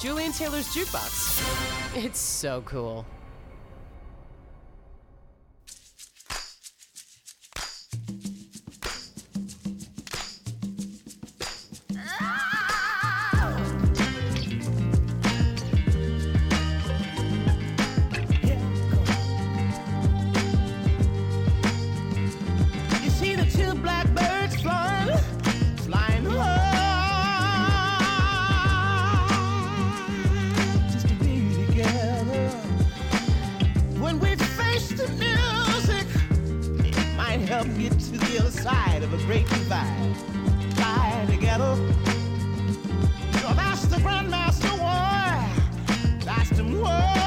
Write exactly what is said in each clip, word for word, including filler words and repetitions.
Julian Taylor's Jukebox. It's so cool. Get to the other side of a great divide. Fly together. Oh, that's the Grandmaster War. That's the war.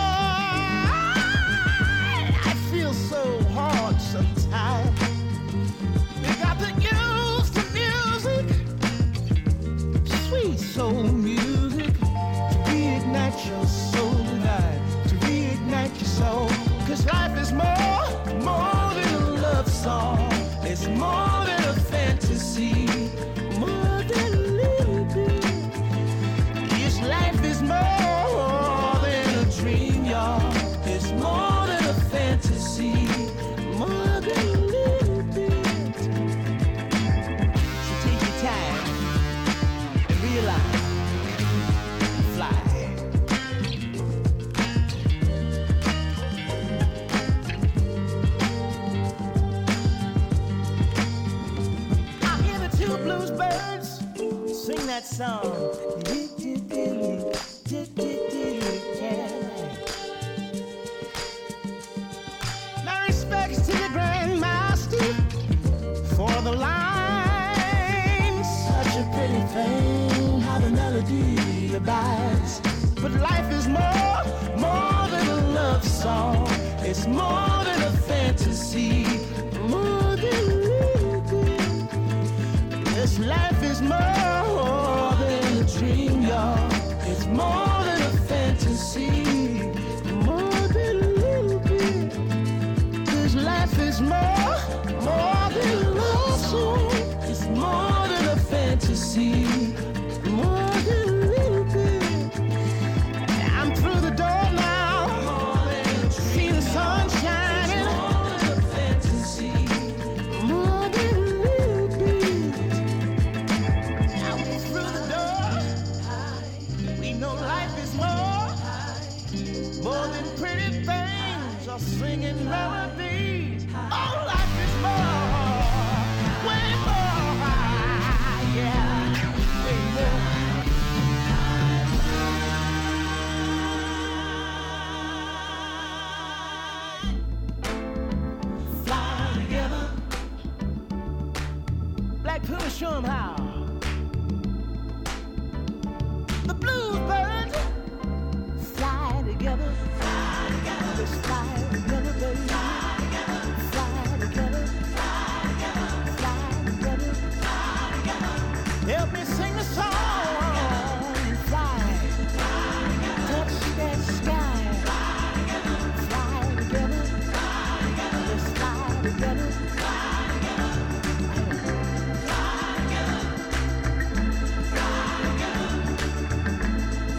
I feel so hard sometimes. You got to use the music, sweet soul music, to reignite your soul tonight, to reignite your soul. Cause life is more, more than a love song. It's more than a fantasy, more than a little bit. This life is more than a dream, y'all. It's more than a fantasy, more than a little bit. So take your time and realize, fly. Blues birds sing that song. My respects to the Grandmaster for the lines. Such a pretty thing how the melody abides. But life is more, more than a love song. It's more than a fantasy, more than a little bit. This life is more than a dream, y'all. It's more than a fantasy, more than a little bit. This life is more, more than a love song. It's more than a fantasy, more than a little bit. I'm through the door now, see the sun shining. More than a fantasy, more than a little bit. No, life is more, more than pretty things or singing melodies. Oh, life is more, way more, yeah, way more. Fly together. Black Puma, show 'em how. Together, fly together, let's fly together, baby. Fly together, fly together, fly together, fly together, fly together. Help me sing the song, fly, fly together, touch that sky, fly together, fly together, fly together, let's fly together, fly together, fly together, fly together, fly together.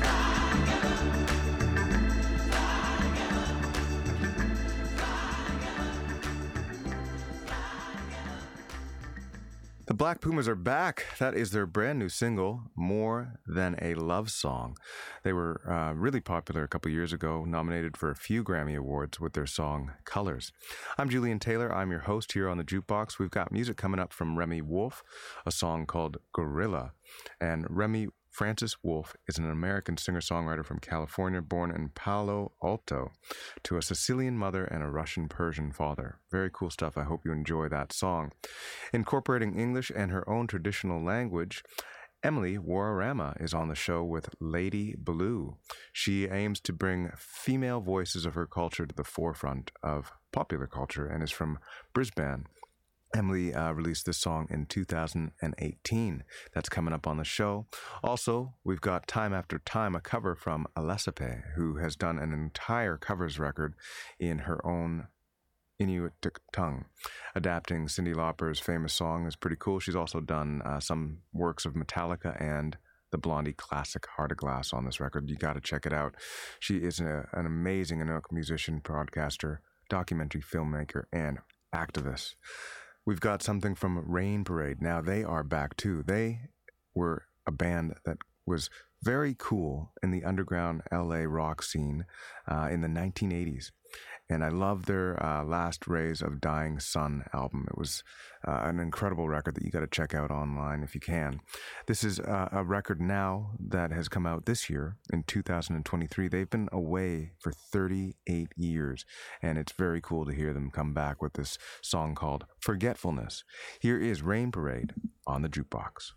The Black Pumas are back. That is their brand new single, More Than a Love Song. They were uh, really popular a couple years ago, nominated for a few Grammy Awards with their song Colors. I'm Julian Taylor. I'm your host here on the Jukebox. We've got music coming up from Remy Wolf, a song called Gorilla. And Remy Francis Wolf is an American singer-songwriter from California, born in Palo Alto to a Sicilian mother and a Russian-Persian father. Very cool stuff. I hope you enjoy that song. Incorporating English and her own traditional language, Emily Wararama is on the show with Lady Blue. She aims to bring female voices of her culture to the forefront of popular culture and is from Brisbane. Emily uh, released this song in two thousand eighteen. That's coming up on the show. Also, we've got Time After Time, a cover from Alessipe, who has done an entire covers record in her own Inuit tongue. Adapting Cyndi Lauper's famous song is pretty cool. She's also done uh, some works of Metallica and the Blondie classic Heart of Glass on this record. You got to check it out. She is a, an amazing Inuk musician, broadcaster, documentary filmmaker, and activist. We've got something from Rain Parade. Now, they are back too. They were a band that was very cool in the underground L A rock scene uh, in the nineteen eighties. And I love their uh, Last Rays of Dying Sun album. It was uh, an incredible record that you got to check out online if you can. This is uh, a record now that has come out this year in two thousand twenty-three. They've been away for thirty-eight years, and it's very cool to hear them come back with this song called Forgetfulness. Here is Rain Parade on the Jukebox.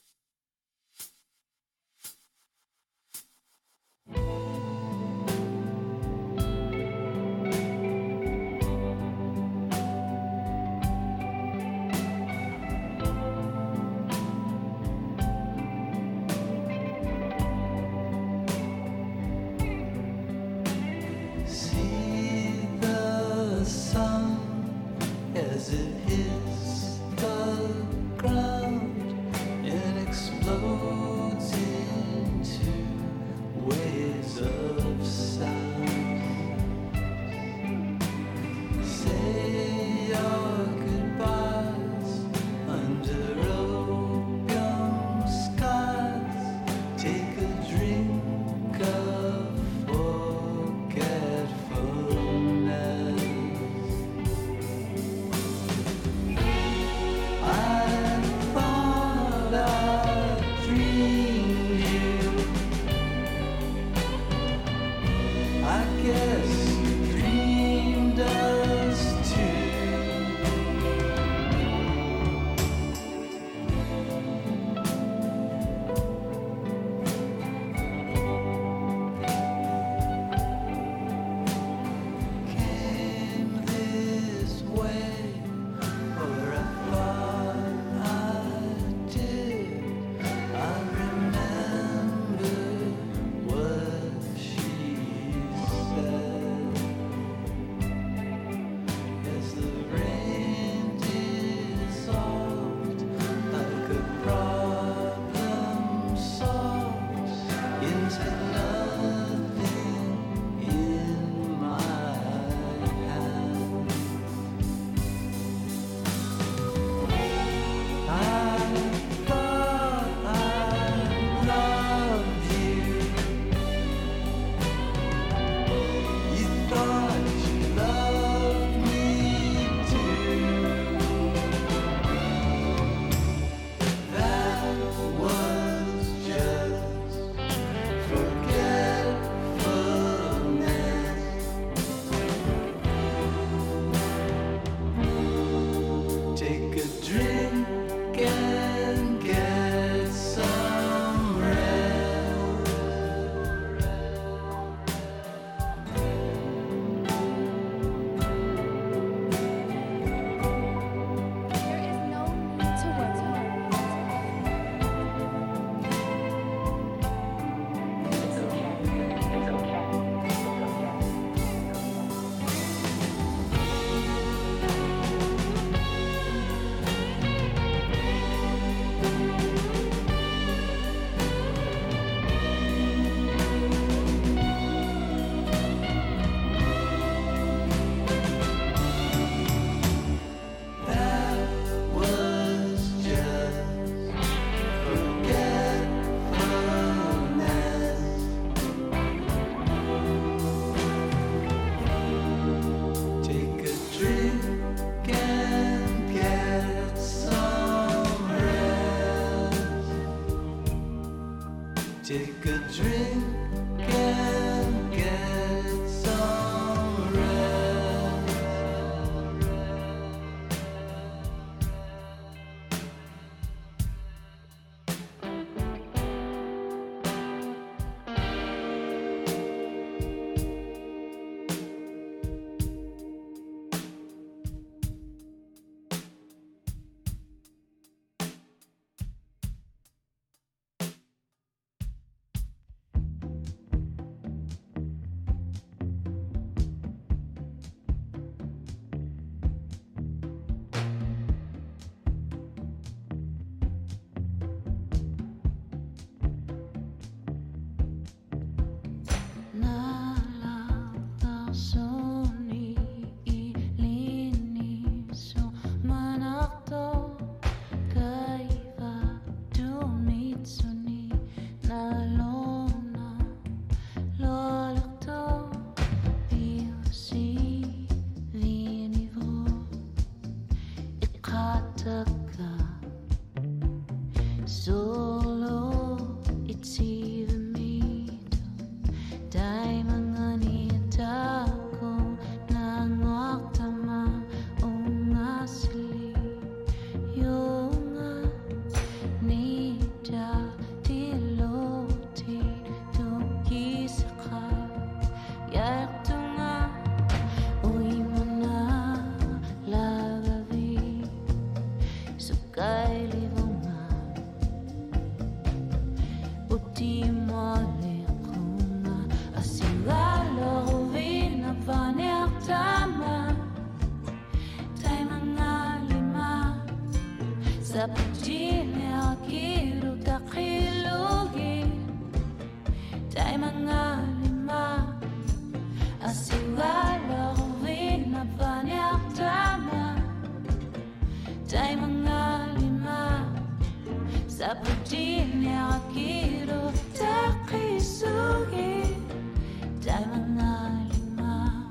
Take a drink and get some rest. Zapatini akiru takilugi Tay mga lima Asiwala rin na banyak tama Tay mga lima Zapatini akiru takisugi Tay mga lima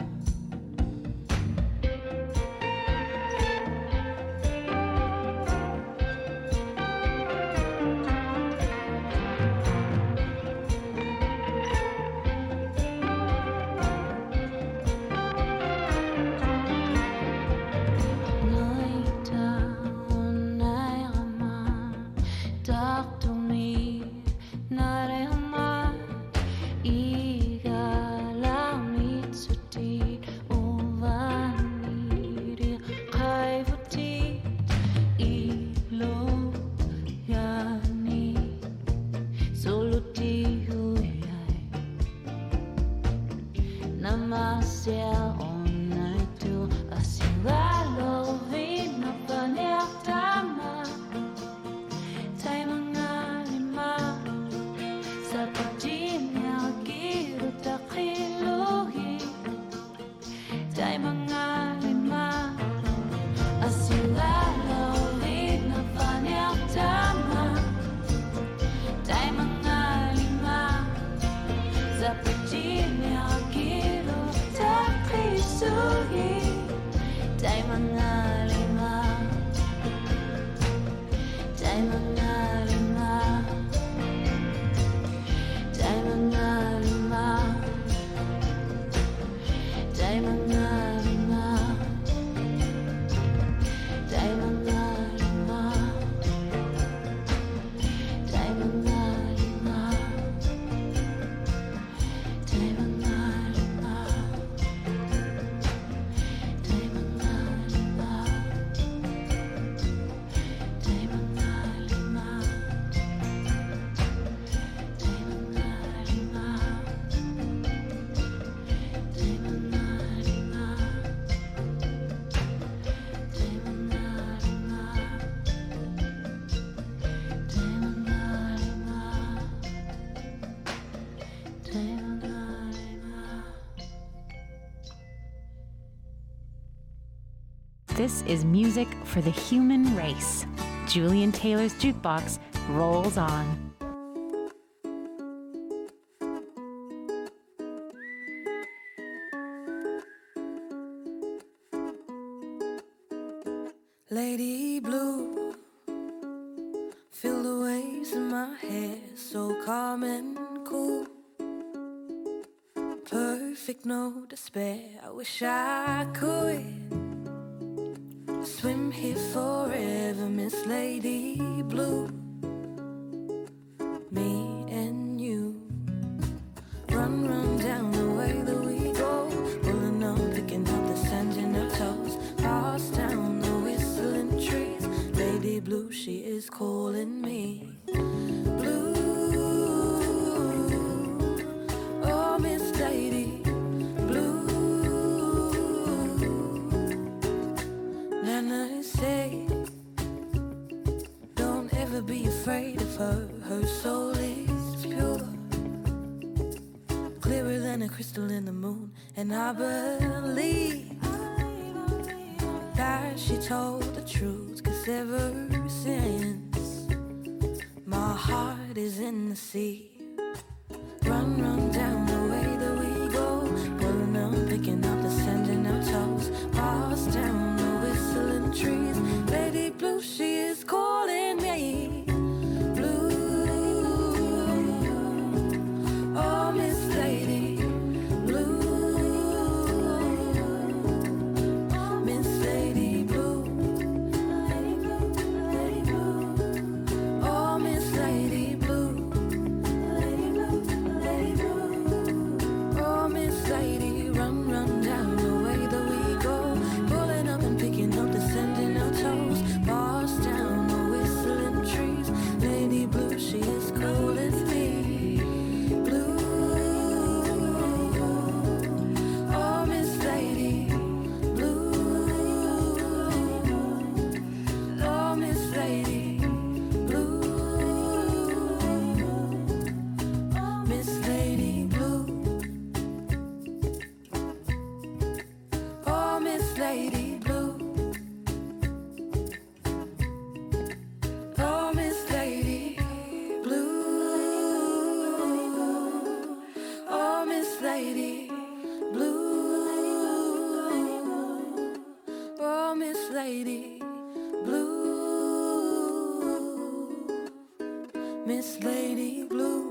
This is music for the human race. Julian Taylor's Jukebox rolls on. Lady Blue, feel the waves in my hair, so calm and cool. Perfect, no despair, I wish I could swim here forever, Miss Lady Blue. Me and you, run, run down the way that we go, pulling on, picking up the sand in our toes, pass down the whistling trees. Lady Blue, she is calling me. Blue, oh Miss Lady Blue. Nana say, don't ever be afraid of her. Her soul is pure, clearer than a crystal in the moon. And I believe that she told the truth, 'cause ever since my heart is in the sea. Run, run down the way that we go, pulling on, picking up the sand in our toes, pass down the whistling trees. Lady Blue, she is calling me. Blue, oh Miss Lady Blue, Miss Lady Blue, oh Miss Lady Blue, Lady Blue, Lady Blue. Lady Blue. Oh, Miss Lady Blue. Miss Lady Blue.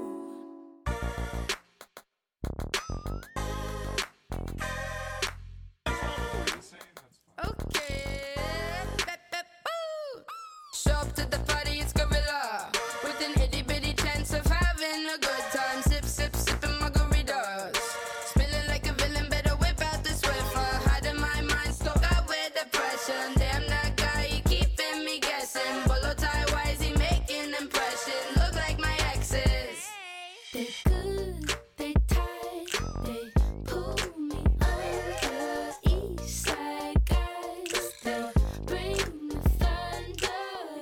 Show up to the party, it's gorilla. With an itty bitty chance of having a good time. Sip, sip, sipping margaritas. Spilling like a villain, better whip out the Swiffer. Hiding my mind, stuck out with depression. Damn, that guy, he keeping me guessing. Bolo tie, why is he making impression? Look like my exes. They good, they tight, they pull me under. East side guys, they bring the thunder.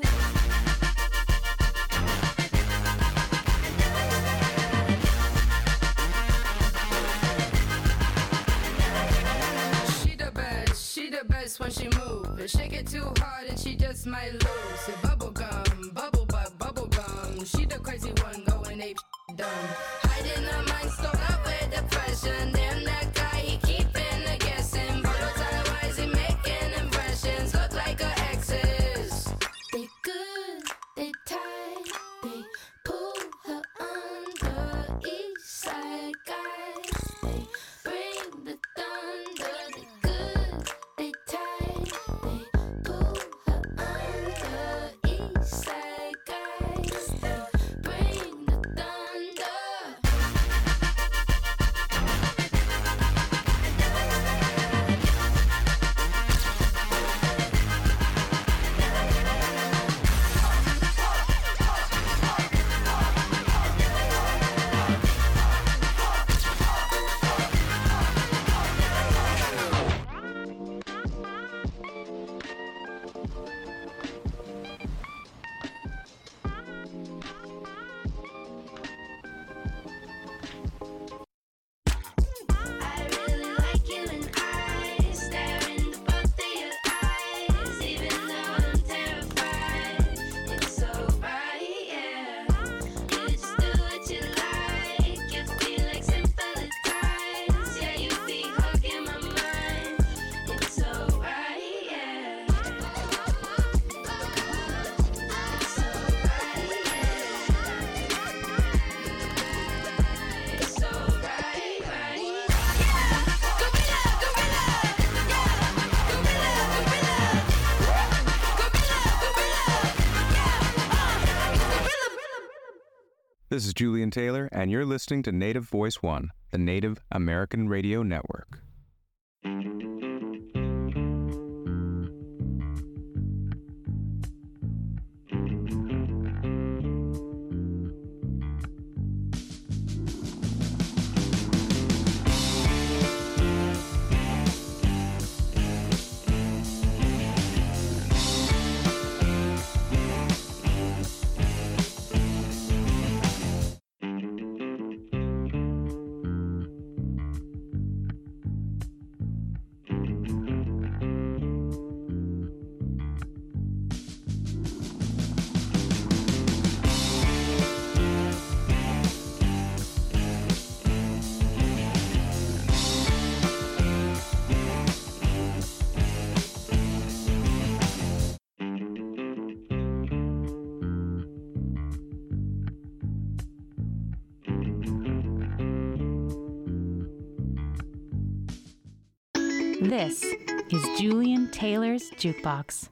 She the best, she the best when she move. If shake it too hard and she just might lose. It bubble gum, bubble butt, bubble gum. She the crazy one going ape dumb. Hiding her mind, stuck up with depression. Damn, that guy, he keeping her guessing. Bolo tie, why is he making impressions? Look like her exes. They good, they tight, they pull her under. East side guys, they bring the thunder. They good, they tight, they pull her under. East side guys, they bring the thunder. I really like you and I stare into both of your eyes, even though I'm terrified. It's alright, yeah. You just do what you like. You feel like sympathize. Yeah, you be hugging my mind. It's alright, yeah. It's alright, yeah. It's alright, right? This is Julian Taylor, and you're listening to Native Voice One, the Native American Radio Network. This is Julian Taylor's Jukebox.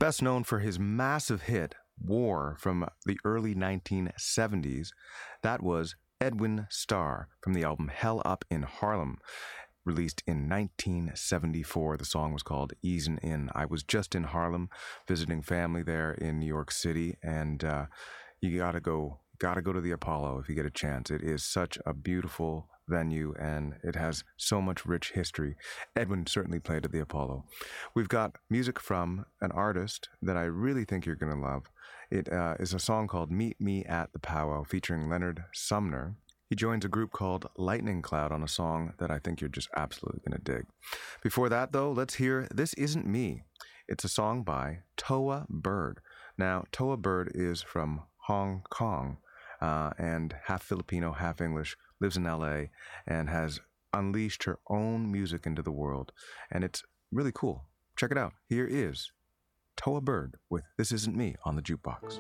Best known for his massive hit, War, from the early nineteen seventies, that was Edwin Starr from the album Hell Up in Harlem, released in nineteen seventy-four. The song was called Easin' In. I was just in Harlem visiting family there in New York City, and uh, you gotta go, gotta go to the Apollo if you get a chance. It is such a beautiful venue, and it has so much rich history. Edwin certainly played at the Apollo. We've got music from an artist that I really think you're going to love. It uh, is a song called Meet Me at the Powwow featuring Leonard Sumner. He joins a group called Lightning Cloud on a song that I think you're just absolutely going to dig. Before that, though, let's hear This Isn't Me. It's a song by Toa Bird. Now, Toa Bird is from Hong Kong uh, and half Filipino, half English, lives in L A, and has unleashed her own music into the world. And it's really cool. Check it out. Here is Toa Bird with This Isn't Me on the Jukebox.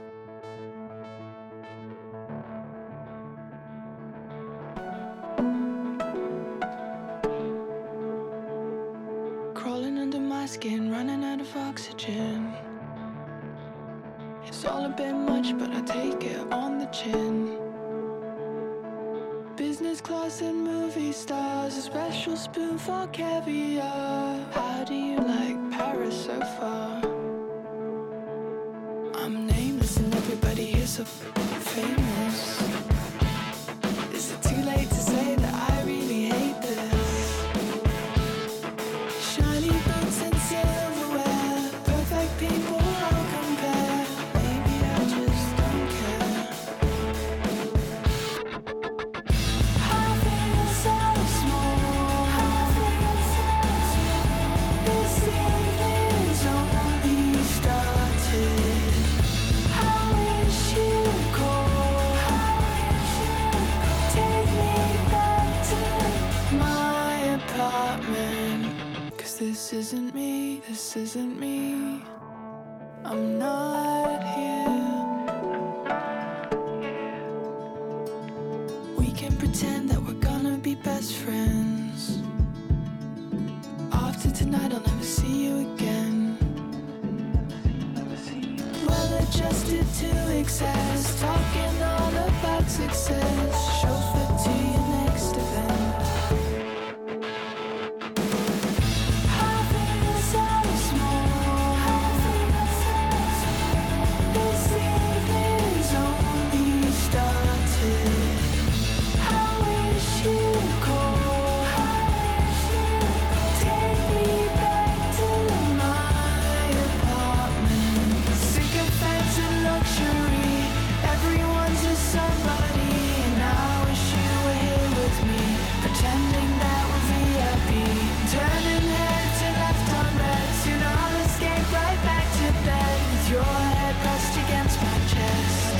Crawling under my skin, running out of oxygen. It's all a bit much, but I take it on the chin. Business class and movie stars, a special spoon for caviar. How do you like Paris so far? I'm nameless and everybody here's so famous. Is it too late to say that I really hate this? Shiny boots and silverware, perfect people I'll compare. Maybe I just don't care. I feel so small. I feel so small. This evening's only started. I wish you'd call. Take me back to my apartment. 'Cause this isn't me, this isn't me. I'm not here. We can pretend that we're gonna be best friends. After tonight, I'll never see you again. Well adjusted to excess, talking all about success. Chauffeur to your next event. I feel so small. I feel so small. This evening's only started. I wish you'd call. Take me back to my apartment. Sycophants and luxury, everyone's a somebody. And I wish you were here with me, pretending that we're V I P. Turning heads to left on red, soon I'll escape right back to bed with your head pressed against my chest.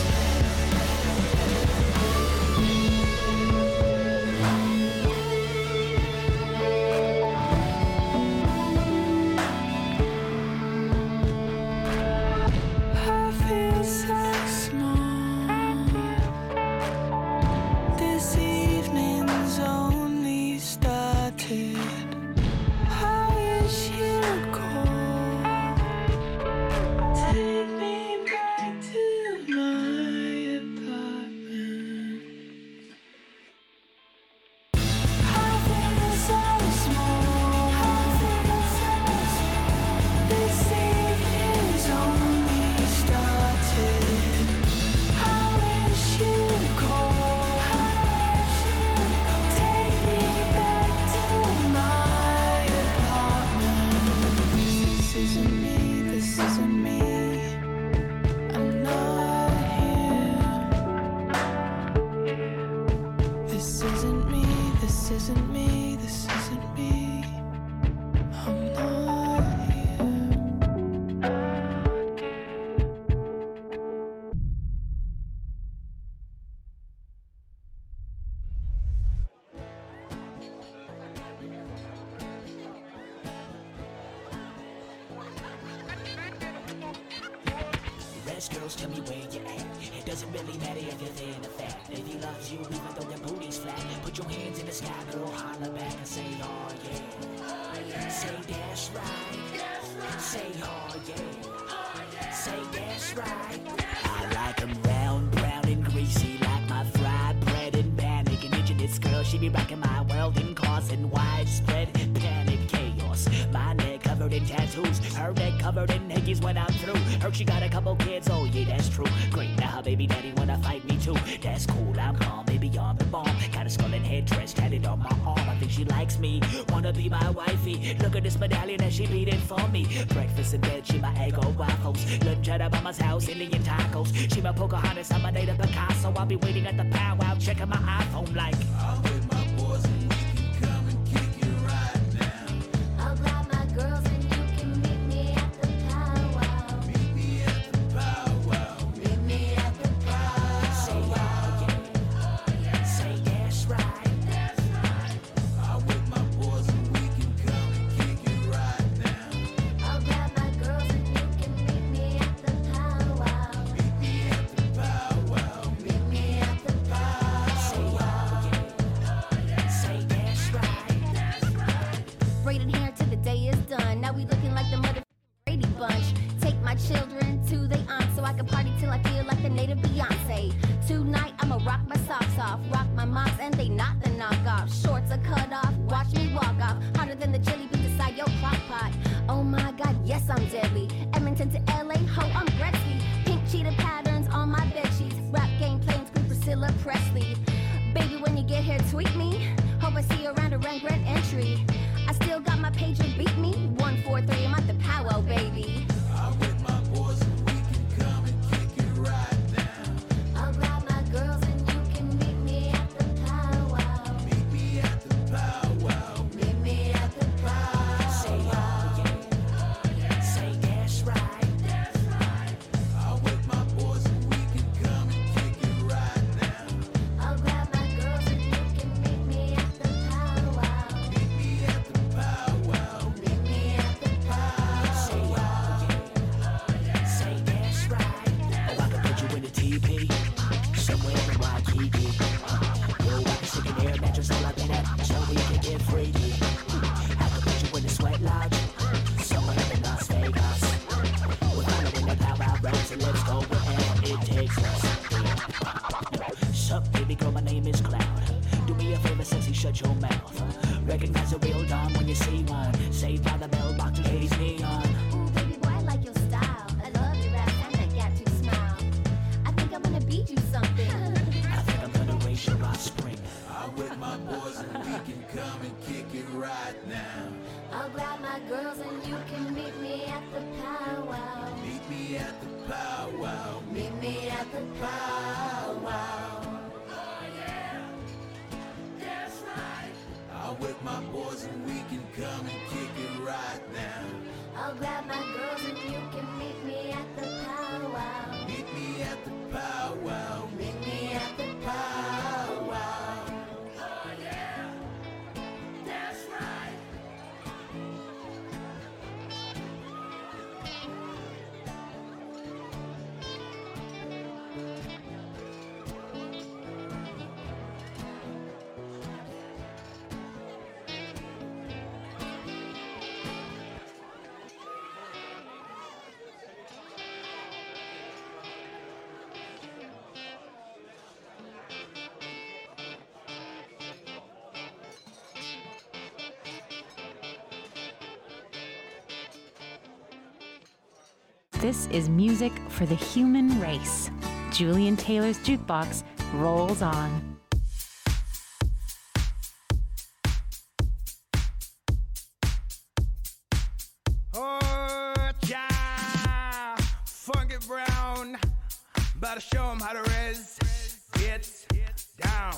I feel so small. This evening's only started. I wish you'd call. Take me back to my apartment. I feel so small. I feel so small. This evening's only started. I wish you'd call. Take me back to my apartment. This isn't me, this isn't me. I'm not here. This isn't me, this isn't me, this isn't me. I'm not here. Rest girls, tell me where you at. It doesn't really matter if you're thin or fat. If he loves you, even though your booty's flat, put your hands in the sky, girl, holler back and say, oh yeah. Say that's right. Say oh yeah. Say that's right. I like 'em round, brown and greasy, like my fried bread and panic. An indigenous girl, she be rocking my world and causing widespread panic chaos. My neck covered in tattoos, her neck covered in hickeys when I'm through. Heard she got a couple kids, oh yeah, that's true. Great, now her baby daddy wanna fight me too. That's cool, I'm calm, baby, I'm the bomb. Got a skull and headdress tatted on my arm. I think she likes me, wanna be my wifey. Look at this medallion that she beat it for me. Breakfast in bed, she my Eggo waffles. Lunch at her mama's house, Indian tacos. She my Pocahontas, I'm a native Picasso. I'll be waiting at the powwow, checking my iPhone like I'm with my boys and we can come and kick it right now. I'll grab my girls and you can meet me at the powwow. Meet me at the powwow. Meet me at the say powwow. yeah, yeah. Say that's right. I'm with my boys and we can come and kick it right now. I'll grab my girls and you can meet me at the powwow. Meet me at the powwow. Meet me at the powwow. Say that's right. Braiding hair till the day is done. Now we looking like the mother Brady Bunch. Take my children to they aunt so I can party till I feel like the native Beyonce. Tonight I'ma rock my socks off, rock my moms and they not the knockoff. Shorts are cut off, watch me walk off, hotter than the chili beans inside your crock pot. Oh my God, yes I'm deadly. Edmonton to L A, ho I'm Gretzky. Pink cheetah patterns on my bedsheets. Rap game playing screw Priscilla Presley. Baby, when you get here, tweet me. Hope I see you around a rank red entry. I still got my pager, beat me. one four three, I'm at the powwow, baby. I'm with my boys and we can come and kick it right now. I'll grab my girls and you can meet me at the powwow. Meet me at the powwow. Meet me at the powwow. Say that's right. I'm with my boys and we can come and kick it right now. I'll grab my girls and you can meet me at the powwow. Meet me at the powwow. Meet me at the powwow. Say that's right. Oh, I can put you in a teepee somewhere in Waikiki. Yo, I can stick an air mattress all up in it so we can get freaky. I can put you in a sweat lodge somewhere up in Las Vegas. We're following the powwow roads and let's go wherever it takes us. Sup, baby girl, my name is Cloud. Do me a favor, sexy, shut your mouth. Recognize a real dawn when you see one. Saved by the mailbox to Katie's neon. Ooh, baby boy, I like your style. I love your rap and that got you smile. I think I'm gonna beat you something. I think I'm gonna raise your offspring. I'm with my boys and we can come and kick it right now. I'll grab my girls and you can meet me at the powwow. Meet me at the powwow. Meet me at the powwow. I'm with my boys and we can come and kick it right now. I'll grab my girls and you can meet me at the powwow. Meet me at the powwow. Meet me at the powwow. This is music for the human race. Julian Taylor's Jukebox rolls on. Oh, child, funky brown. Better show 'em how to res. Get down.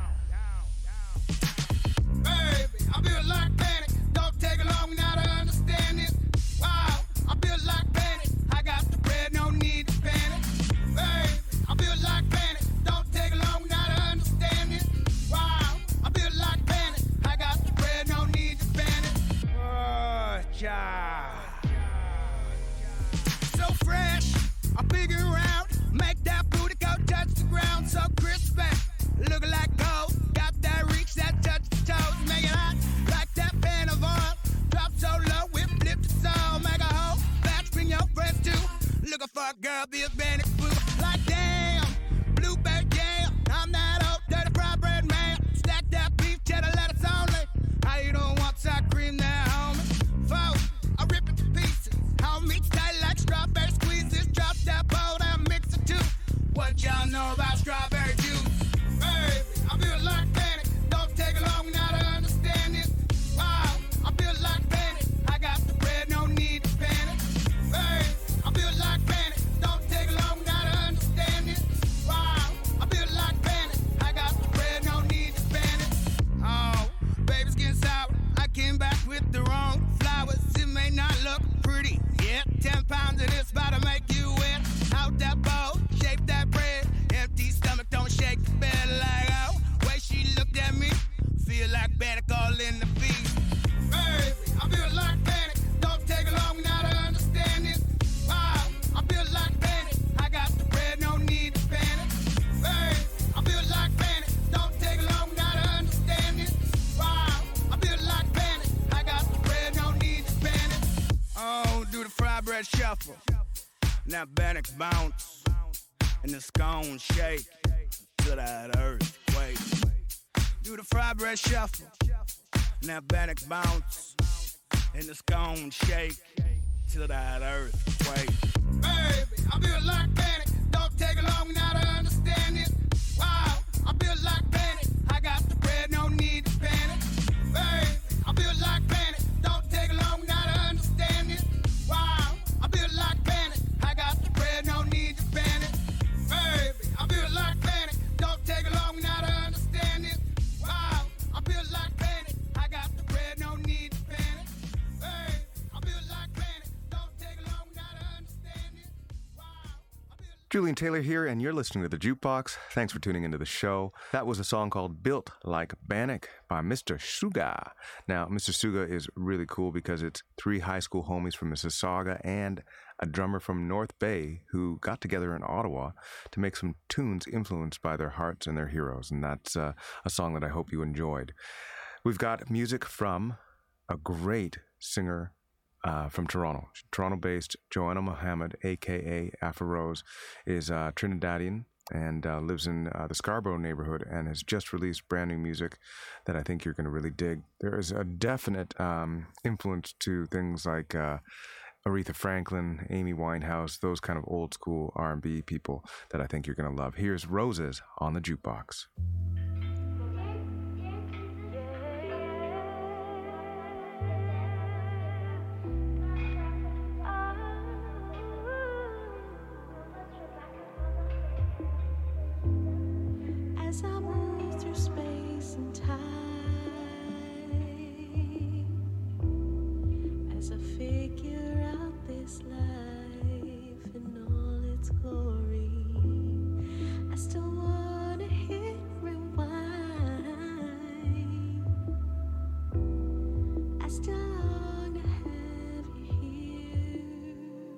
Baby, I feel like panic. Don't take long now to understand it. Wow, I feel like panic. I got the bread, no need to panic. Baby, I feel like panic. Don't take long now to understand it. Wow, I feel like panic. I got the bread, no need to panic. Oh, child. So fresh, I figure out, make that booty go touch the ground so crispy. Look like gold, got that reach that touch the toes, make it hot like that pan of oil. Drop so low, we flip the soul, make a hole, batch bring your friends too. Look girl be a bandit fool. Like damn, blueberry jam. I'm that old dirty fried bread man. Stack that beef cheddar lettuce only. How you don't want sour cream there, homie? Four, I rip it to pieces. How meat's tight like strawberry squeezes. Drop that bowl and mix it too. What y'all know about strawberry juice? Baby, I feel like panic. Don't take long now to understand it. Wow, I feel like panic. I got the bread, no need to panic. Baby, I feel like panic. Don't take long now to understand it. Wow, I feel like panic. I got the bread, no need to panic. Oh, baby's getting sour. I came back with the wrong flowers. It may not look pretty yet. Ten pounds of this about to make you wet. Out that bowl, shape that bread. Empty stomach, don't shake the bed like oh. Way she looked at me, feel like panic all in the feet. Baby, I feel like panic. Don't take long now to understand it. Wow, I feel like panic. I got the bread, no need to panic. Baby, I feel like panic. Don't take long now to understand it. Wow, I feel like panic. I got the bread, no need to panic. Oh, do the fried bread shuffle. Now panic bounce and the scone shake to that earthquake. Do the fried bread shuffle. Now panic bounce and the scone shake to that earthquake. Baby, I feel like panic. Don't take long now to understand it. Wow, I feel like panic. I got the bread, no need to panic. Baby, I feel like panic. Don't take long now to understand it. Wow, I feel like panic. I got the bread, no need to panic. Baby, I feel like panic. Don't take long now to understand it. Wow, I feel like panic. I got the bread, no need to panic. Baby, I feel like panic. Don't take long now to understand it. Wow, I feel Julian Taylor here, and you're listening to The Jukebox. Thanks for tuning into the show. That was a song called Built Like Bannock by Mister Suga. Now, Mister Suga is really cool because it's three high school homies from Mississauga and a drummer from North Bay who got together in Ottawa to make some tunes influenced by their hearts and their heroes, and that's uh, a song that I hope you enjoyed. We've got music from a great singer uh, from Toronto. Toronto-based Joanna Mohammed, a k a. Afro Rose, is uh, Trinidadian and uh, lives in uh, the Scarborough neighborhood and has just released brand new music that I think you're going to really dig. There is a definite um, influence to things like uh, Aretha Franklin, Amy Winehouse, those kind of old school R and B people that I think you're going to love. Here's Roses on the Jukebox. As I move through space and time, as I figure out this life in all its glory, I still wanna hit rewind. I still long to have you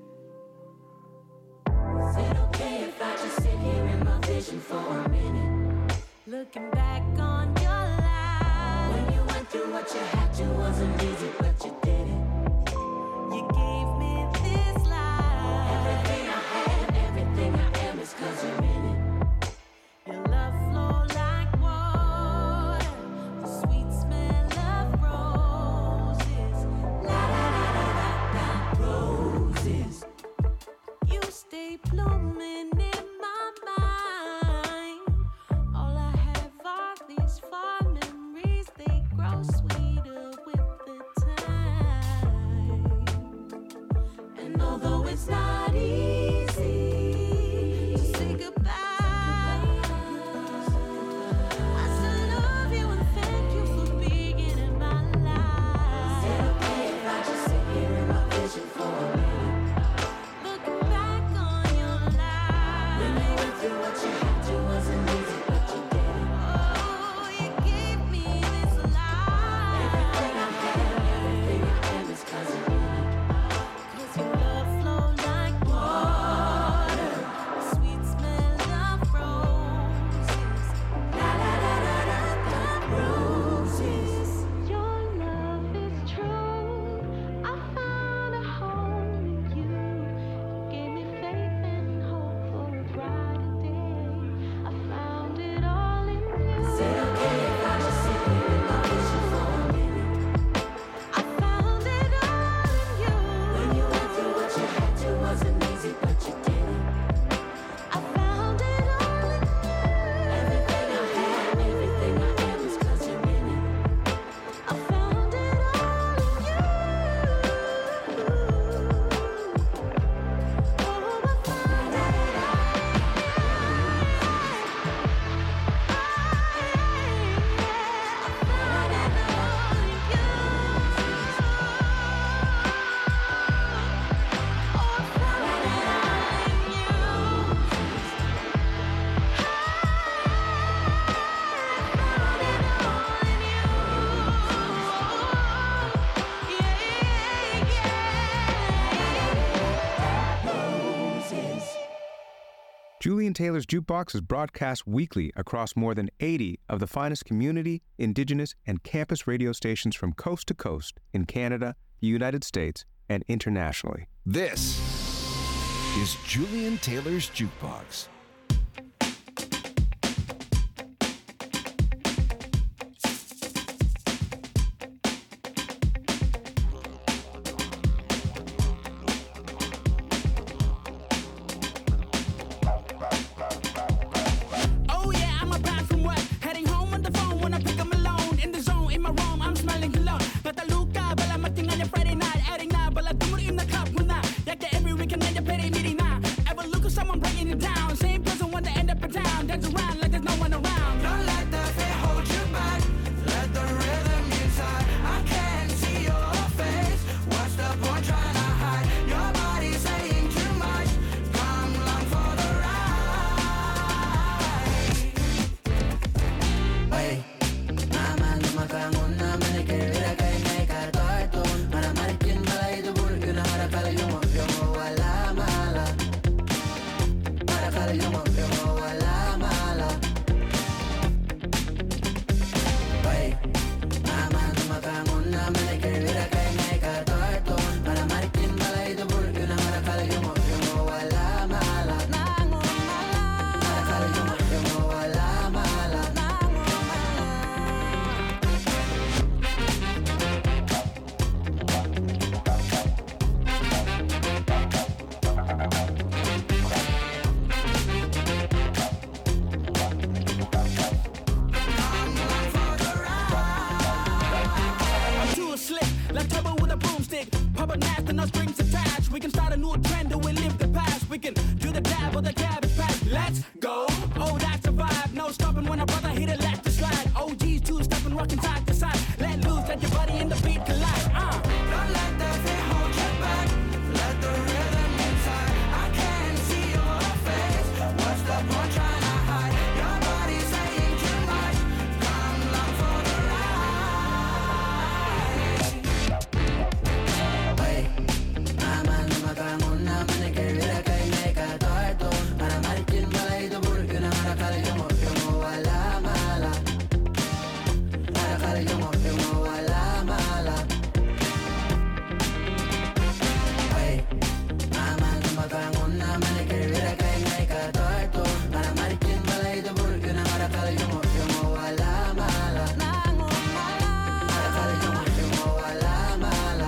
here. Is it okay if I just sit here in my vision for a minute? Looking back on your life, when you went through what you had to, wasn't easy, but you did it. You gave me this life. Everything I had, everything I am is 'cause you're in it. Your love flow like water, the sweet smell of roses. La la la la la la, roses. You stay blooming in my mind. All I have are these fond memories. They grow sweeter with the Julian Taylor's Jukebox is broadcast weekly across more than eighty of the finest community, indigenous, and campus radio stations from coast to coast in Canada, the United States, and internationally. This is Julian Taylor's Jukebox. Oh yeah, I'm about from work, heading home on the phone when I pick up alone. In the zone, in my room, I'm smelling cologne. Nataluka, bala matingan niya Friday night, adding na, bala tumur in the club when I yak the every weekend and the petty meeting now. Ever look at someone breaking it down? Same person when they end up in town, dance around like there's no one around. Don't let the fear hold you back. Let the rhythm inside. I can't see your face. What's the point trying to hide? Your body's saying too much. Come along for the ride. Hey, mama, no makangon na manikira kay may karton. Para marikin balay do bul yun ang harakal yung yung wala mala. Para kal yung yung wala mala. Hey, mama, no makangon na manikira kay may karton. Para marikin balay do bul yun ang harakal yung yung wala mala. Para kal yung yung wala mala. I'm too slick, like trouble with a broomstick. Pop a nap and no strings attached. We can start a new trend and we live the past. We can do the dab or the cabbage patch. Let's go. Oh, that's a vibe. No stopping when a brother hit a left to slide. O Gs two stepping, rocking side to side. Let loose, let your body and the beat collide. Uh. Don't let the fear hold you back. Let the rhythm inside. I can't see your face. What's the point trying to hide? Your body's saying too much. Come along for the ride. Hey, mama, no makangon na manikira kay may karton. Para marikin balay do bul yun ang harakal yung yung wala mala. Para kal yung yung wala mala. Hey, mama, no makangon na manikira kay may karton. Para marikin balay do bul yun ang harakal yung yung wala mala. Para kal yung yung wala mala.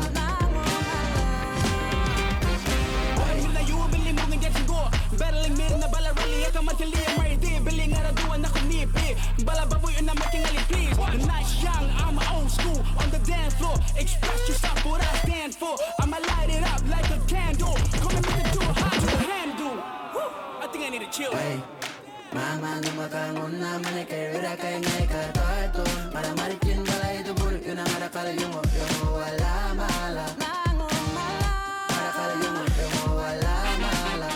Sila yung biling mong hindi siguro. Battling mir na bala rally. Eka matili ang mariti. Biling araduan na kunipi. Bala baboy yun na matingali please. The night's young, I'm old school. On the dance floor, express yourself what I stand for. I'ma light it up like a candle. Come and make it do a hot to handle. Woo, I think I need to chill. Hey, mama, no makangon na manikira kay may karton. Para marikin balay do bul yun ang harakal yung yung wala mala. Para kal yung yung wala mala.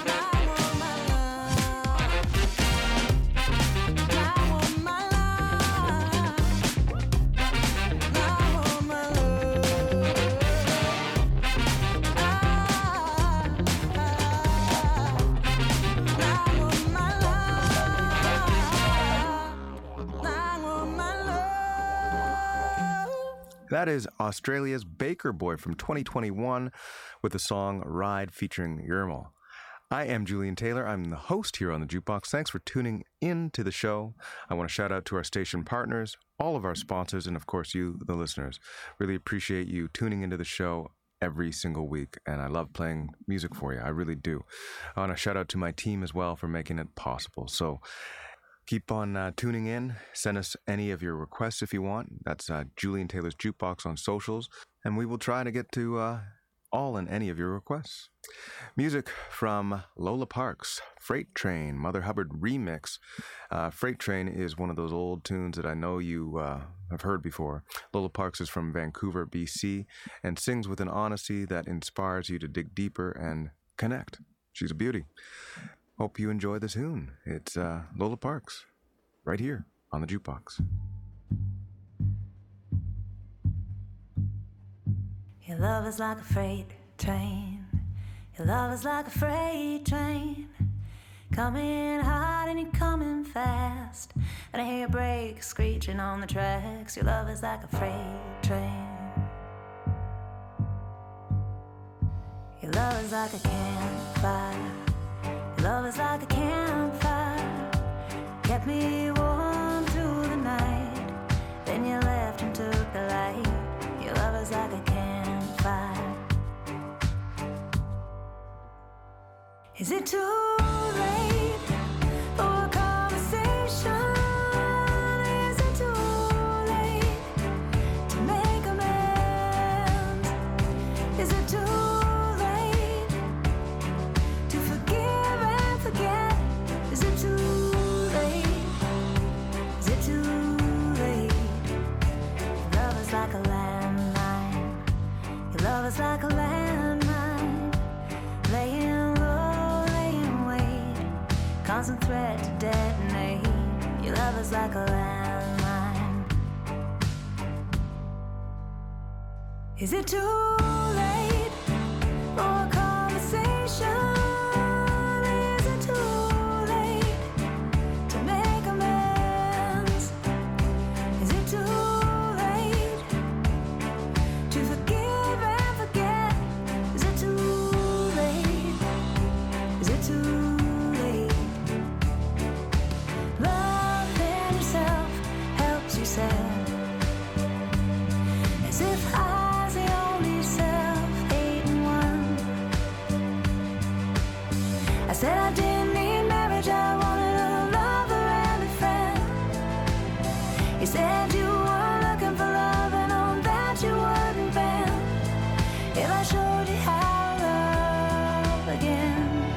That is Australia's Baker Boy from twenty twenty-one with the song Ride featuring Yermal. I am Julian Taylor. I'm the host here on the Jukebox. Thanks for tuning in to the show. I want to shout out to our station partners, all of our sponsors, and of course you, the listeners. Really appreciate you tuning into the show every single week, and I love playing music for you. I really do. I want to shout out to my team as well for making it possible. So keep on uh, tuning in. Send us any of your requests if you want. That's uh, Julian Taylor's Jukebox on socials, and we will try to get to uh, all and any of your requests. Music from Lola Parks, Freight Train, Mother Hubbard remix. Uh, Freight Train is one of those old tunes that I know you uh, have heard before. Lola Parks is from Vancouver, B C, and sings with an honesty that inspires you to dig deeper and connect. She's a beauty. Hope you enjoy the tune. It's uh, Lola Parks, right here on the Jukebox. Your love is like a freight train. Your love is like a freight train. Coming hard and you're coming fast. And I hear brakes screeching on the tracks. Your love is like a freight train. Your love is like a campfire. Your love is like a campfire. Kept me warm through the night. Then you left and took the light. Your love is like a campfire. Is it too late for a conversation? Is it too late to make amends? Is it too late to forgive and forget? Is it too late? Is it too late? Your love is like a landmine. Your love is like a landmine. Laying low, laying wait. Constant threat to detonate. Your love is like a landmine. Is it too late for a conversation? Is it too late to make amends? Is it too late to forgive and forget? Is it too late? Is it too late? Loving yourself helps you said, as if I was the only self-hating one. I said I didn't need marriage, I wanted a lover and a friend. You said you were looking for love, and on that you wouldn't bend if I showed you how to love again.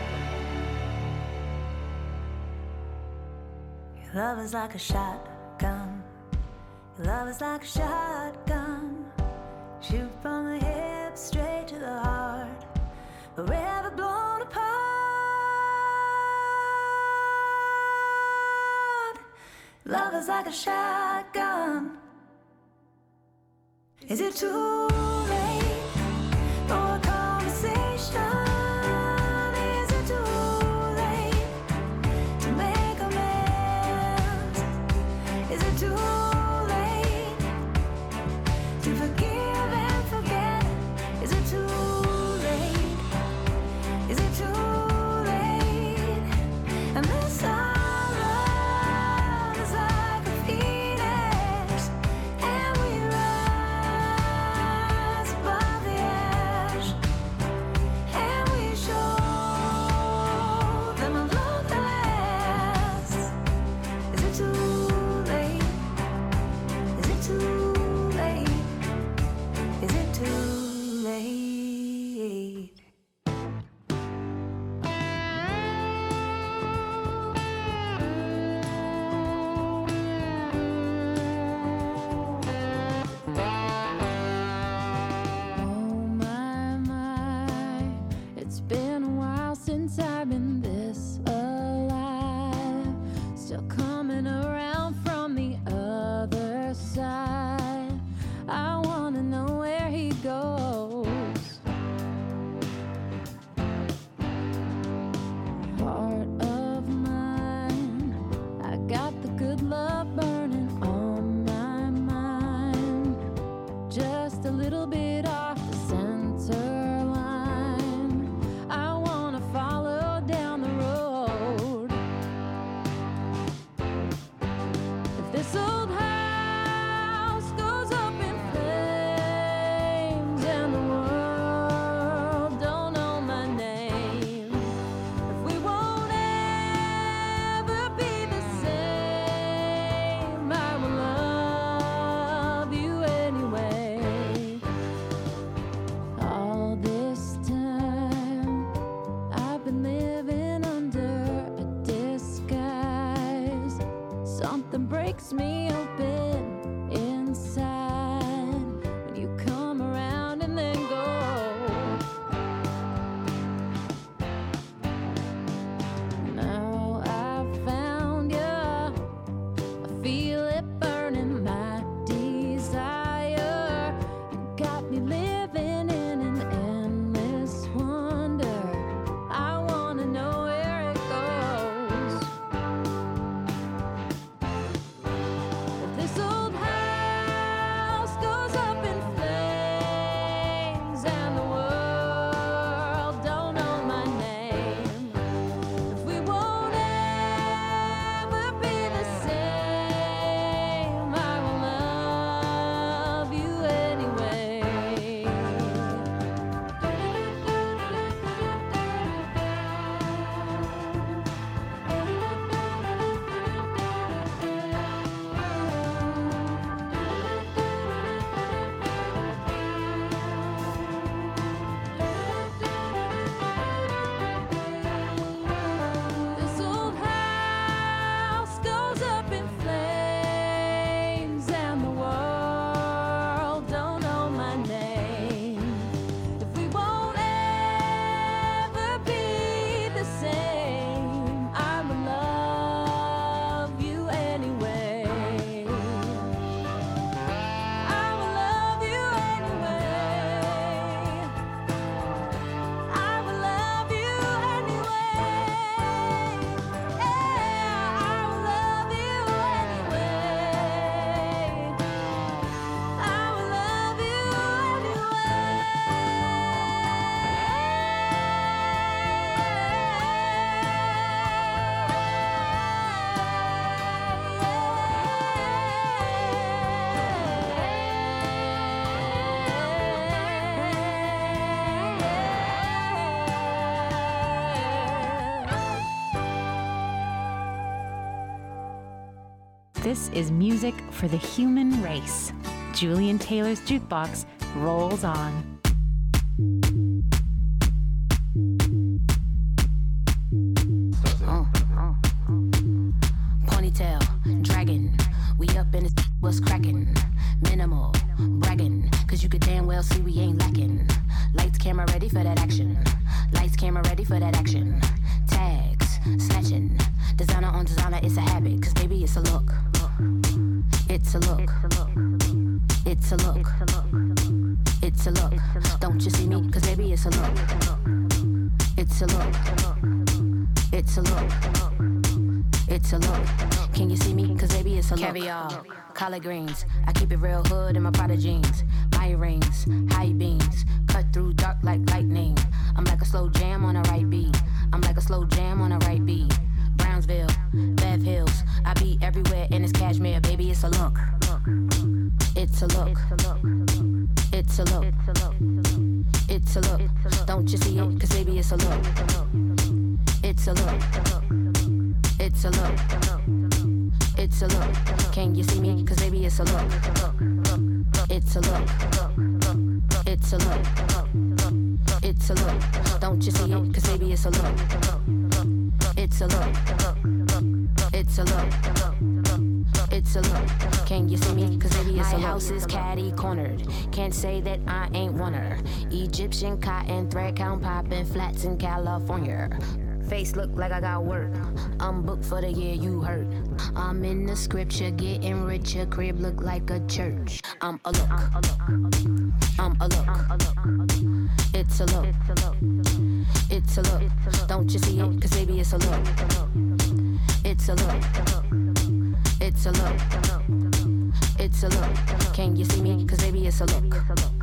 Your love is like a shotgun. Your love is like a shotgun. Shoot from the hip straight to the heart. Forever blown apart. Love is like a shotgun. Is it too late for a conversation? Is it too late to make amends? Is it too late to forgive and forget? Is it too late? Is it too late? And this our love is like a phoenix, and we rise above the ash, and we show them a love that lasts. Is it too late? Is it too late? Is it too late? Oh my, my, it's been a while since I've been this alive. Still coming around from the other side. I wanna know where he goes. Heart of mine, I got the good love burning on my mind. Just a little bit off the center line. I wanna follow down the road. If this old house goes up in flames and the world don't know my name, if we won't ever be the same, I will love you anyway. This is music for the human race. Julian Taylor's Jukebox rolls on. Uh, uh, Ponytail, dragon. We up in this, what's cracking? Minimal, bragging. Cause you could damn well see we ain't lacking. Lights, camera, ready for that action. Lights, camera, ready for that action. Tags, snatching. Designer on designer, it's a habit. Cause baby, it's a look. It's a look. It's a look. It's a look. Don't you see me? Cause baby, it's a look. It's a look. It's a look. It's a look. Can you see me? Cause baby, it's a look. Caviar, collard greens. I keep it real hood in my Prada jeans. My rings, high beams. Cut through dark like lightning. I'm like a slow jam on a right beat. I'm like a slow jam on a right beat. Brownsville, Bev Hills. I be everywhere in this cashmere. Baby, it's a look. It's a look. It's a look. It's a look. Don't you see it? Cause baby, it's a look. It's a look. It's a look. It's a look. Can you see me? Cause baby, it's a look. It's a look. It's a look. It's a look. Don't you see it? Cause baby, it's a look. It's a look. It's a look. It's a look. Can you see me? Cause baby, it's a look. My house is catty cornered. Can't say that I ain't one her. Egyptian cotton thread count popping flats in California. Face look like I got work. I'm booked for the year you heard. I'm in the scripture, getting richer. Crib look like a church. I'm a look. I'm a look. It's a look. It's a look. Don't you see it? Cause baby, it's a look. It's a look. It's a look. It's a look. Can you see me? Cause baby, it's a look.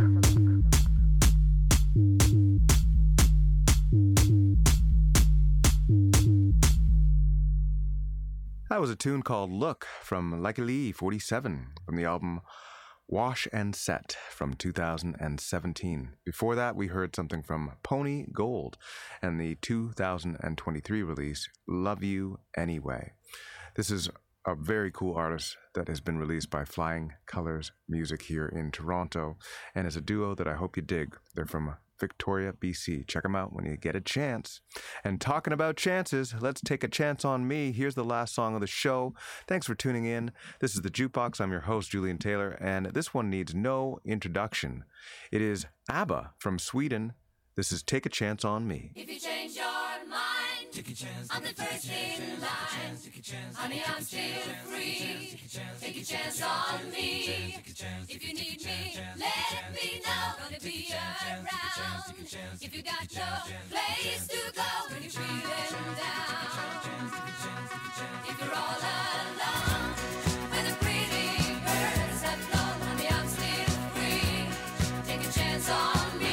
That was a tune called Look from Lucky Lee forty-seven from the album Wash and Set from two thousand seventeen. Before that, we heard something from Pony Gold and the two thousand twenty-three release Love You Anyway. This is a very cool artist that has been released by Flying Colors Music here in Toronto, and is a duo that I hope you dig. They're from Victoria, B C. Check them out when you get a chance. And talking about chances, let's take a chance on me. Here's the last song of the show. Thanks for tuning in. This is The Jukebox. I'm your host, Julian Taylor, and this one needs no introduction. It is ABBA from Sweden. This is Take a Chance on Me. If you change your mind, take a chance, I'm the first in line. Honey, I'm still free. Take a chance on me. If you need me, let me know. Gonna be around. If you got no place to go when you're feeling down. If you're all alone, when the pretty birds have flown, honey, I'm still free. Take a chance on me.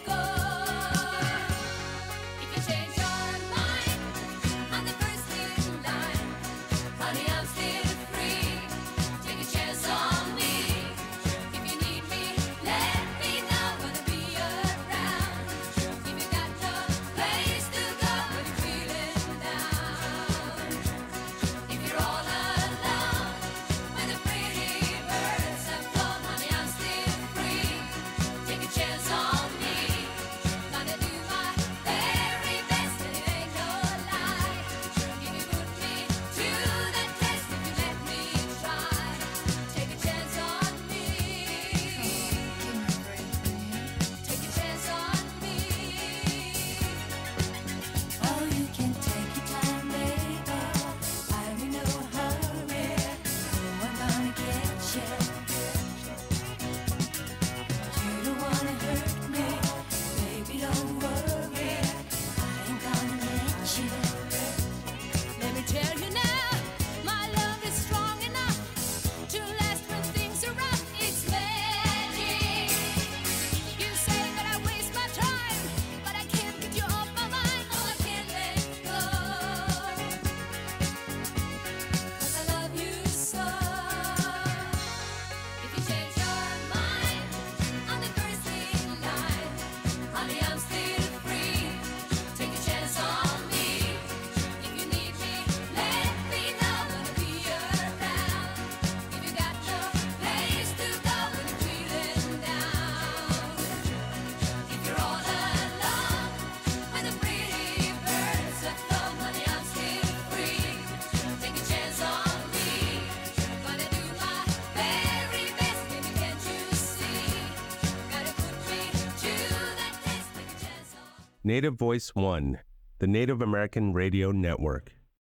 Change your mind. I'm the first in Native Voice One, the Native American Radio Network.